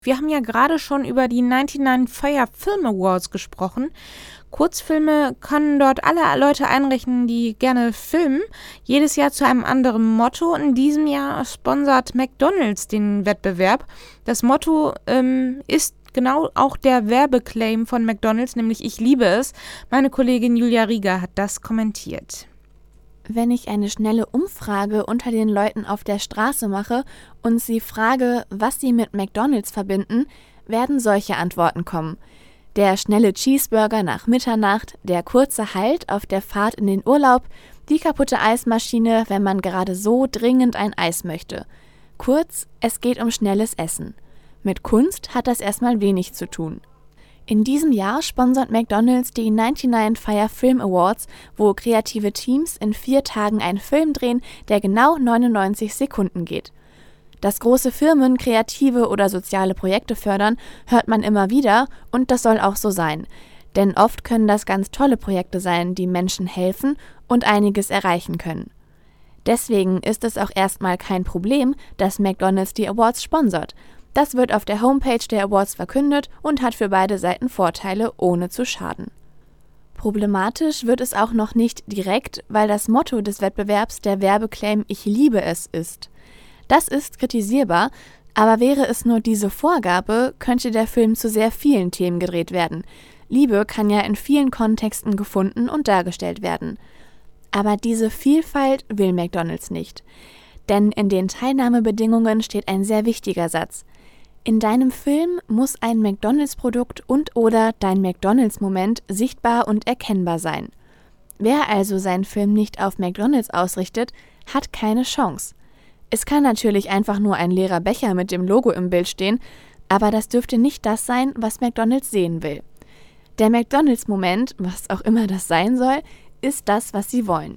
Wir haben ja gerade schon über die 99 Fire Film Awards gesprochen. Kurzfilme können dort alle Leute einrechnen, die gerne filmen. Jedes Jahr zu einem anderen Motto. In diesem Jahr sponsert McDonald's den Wettbewerb. Das Motto ist genau auch der Werbeclaim von McDonald's, nämlich „Ich liebe es". Meine Kollegin Julia Rieger hat das kommentiert. Wenn ich eine schnelle Umfrage unter den Leuten auf der Straße mache und sie frage, was sie mit McDonald's verbinden, werden solche Antworten kommen. Der schnelle Cheeseburger nach Mitternacht, der kurze Halt auf der Fahrt in den Urlaub, die kaputte Eismaschine, wenn man gerade so dringend ein Eis möchte. Kurz, es geht um schnelles Essen. Mit Kunst hat das erstmal wenig zu tun. In diesem Jahr sponsert McDonald's die 99 Fire Film Awards, wo kreative Teams in 4 Tagen einen Film drehen, der genau 99 Sekunden geht. Dass große Firmen kreative oder soziale Projekte fördern, hört man immer wieder und das soll auch so sein. Denn oft können das ganz tolle Projekte sein, die Menschen helfen und einiges erreichen können. Deswegen ist es auch erstmal kein Problem, dass McDonald's die Awards sponsert. Das wird auf der Homepage der Awards verkündet und hat für beide Seiten Vorteile, ohne zu schaden. Problematisch wird es auch noch nicht direkt, weil das Motto des Wettbewerbs der Werbeclaim „Ich liebe es" ist. Das ist kritisierbar, aber wäre es nur diese Vorgabe, könnte der Film zu sehr vielen Themen gedreht werden. Liebe kann ja in vielen Kontexten gefunden und dargestellt werden. Aber diese Vielfalt will McDonald's nicht. Denn in den Teilnahmebedingungen steht ein sehr wichtiger Satz. In deinem Film muss ein McDonald's-Produkt und/oder dein McDonald's-Moment sichtbar und erkennbar sein. Wer also seinen Film nicht auf McDonald's ausrichtet, hat keine Chance. Es kann natürlich einfach nur ein leerer Becher mit dem Logo im Bild stehen, aber das dürfte nicht das sein, was McDonald's sehen will. Der McDonald's-Moment, was auch immer das sein soll, ist das, was sie wollen.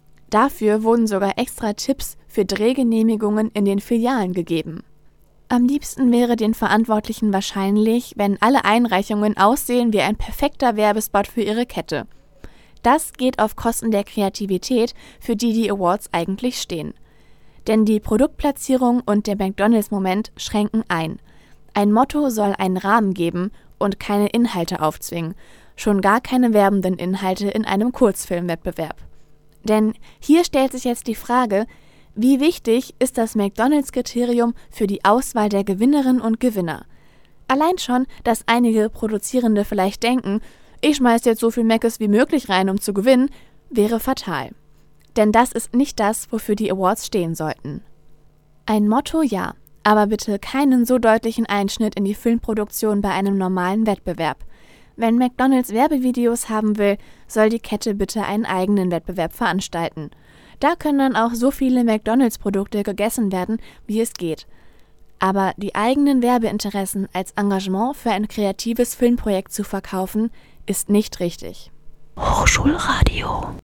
Dafür wurden sogar extra Tipps für Drehgenehmigungen in den Filialen gegeben. Am liebsten wäre den Verantwortlichen wahrscheinlich, wenn alle Einreichungen aussehen wie ein perfekter Werbespot für ihre Kette. Das geht auf Kosten der Kreativität, für die die Awards eigentlich stehen. Denn die Produktplatzierung und der McDonald's-Moment schränken ein. Ein Motto soll einen Rahmen geben und keine Inhalte aufzwingen, schon gar keine werbenden Inhalte in einem Kurzfilmwettbewerb. Denn hier stellt sich jetzt die Frage, wie wichtig ist das McDonald's-Kriterium für die Auswahl der Gewinnerinnen und Gewinner? Allein schon, dass einige Produzierende vielleicht denken, ich schmeiß jetzt so viel Mc's wie möglich rein, um zu gewinnen, wäre fatal. Denn das ist nicht das, wofür die Awards stehen sollten. Ein Motto ja, aber bitte keinen so deutlichen Einschnitt in die Filmproduktion bei einem normalen Wettbewerb. Wenn McDonald's Werbevideos haben will, soll die Kette bitte einen eigenen Wettbewerb veranstalten. Da können dann auch so viele McDonald's-Produkte gegessen werden, wie es geht. Aber die eigenen Werbeinteressen als Engagement für ein kreatives Filmprojekt zu verkaufen, ist nicht richtig. Hochschulradio.